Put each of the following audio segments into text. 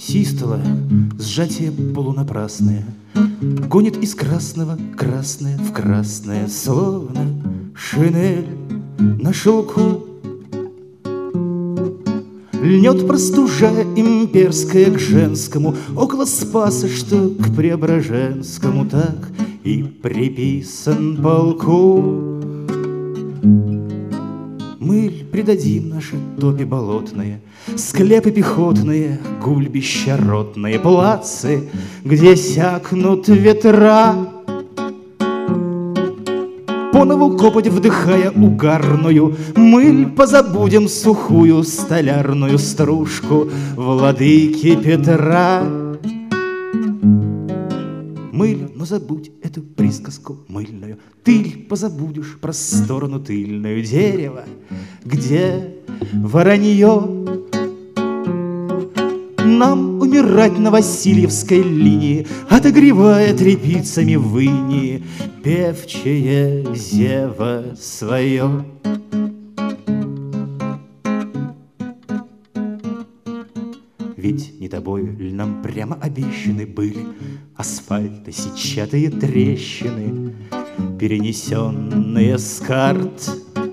Систола, сжатие полунапрасное, гонит из красного красное в красное, словно шинель на шелку. Льнет простужая имперская к женскому, около Спаса, что к Преображенскому, так и приписан полку. Мыль придадим наши топи болотные, склепы пехотные, гульбища ротные, плацы, где сякнут ветра. По нову копоть вдыхая угарную, мыль позабудем сухую столярную стружку владыки Петра. Мыль, но забудь эту присказку мыльную, тыль позабудешь про сторону тыльную, дерево, где воронье. Нам умирать на Васильевской линии, отогревая тряпицами в инии певчее зево свое. Ведь не тобою ль нам прямо обещаны были асфальта сетчатые трещины, перенесенные с карт?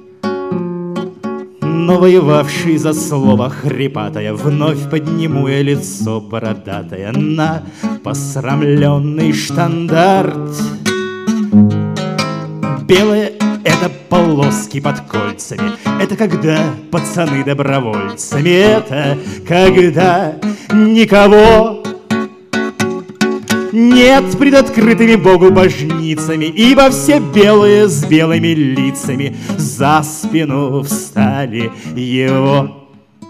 Но воевавший за слово хрипатое, вновь подниму я лицо бородатое на посрамленный штандарт. Белое — это полоски под кольцами, это когда пацаны добровольцами, это когда никого нет пред открытыми Богу божницами, ибо все белые с белыми лицами за спину встали его.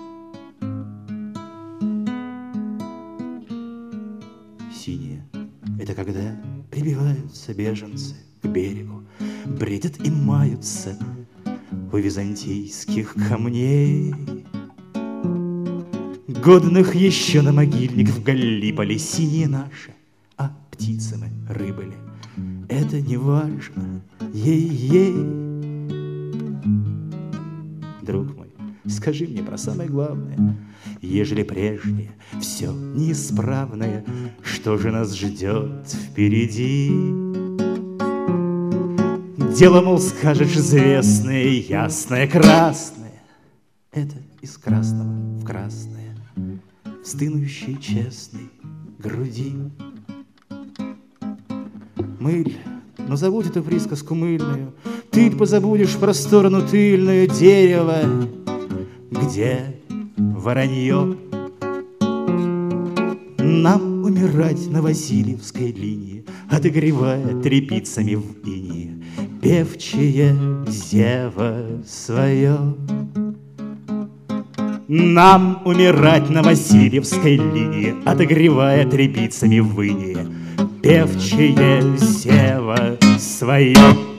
Синее — это когда прибиваются беженцы к берегу, бредят и маются у византийских камней. Годных еще на могильник в Галлиполи, синие наши, а птицы мы, рыбы ли, это не важно, ей-ей. Друг мой, скажи мне про самое главное, ежели прежнее все неисправное, что же нас ждет впереди? Дело, мол, скажешь, известное, ясное, красное, это из красного в красное, в стынущей честной груди. Мыль, но забудь эту присказку мыльную, ты позабудешь про сторону тыльную, дерево, где воронье. Нам умирать на Васильевской линии, отогревая тряпицами в инии певчее зево свое. Нам умирать на Васильевской линии, отогревая тряпицами в инии певчее зево свое.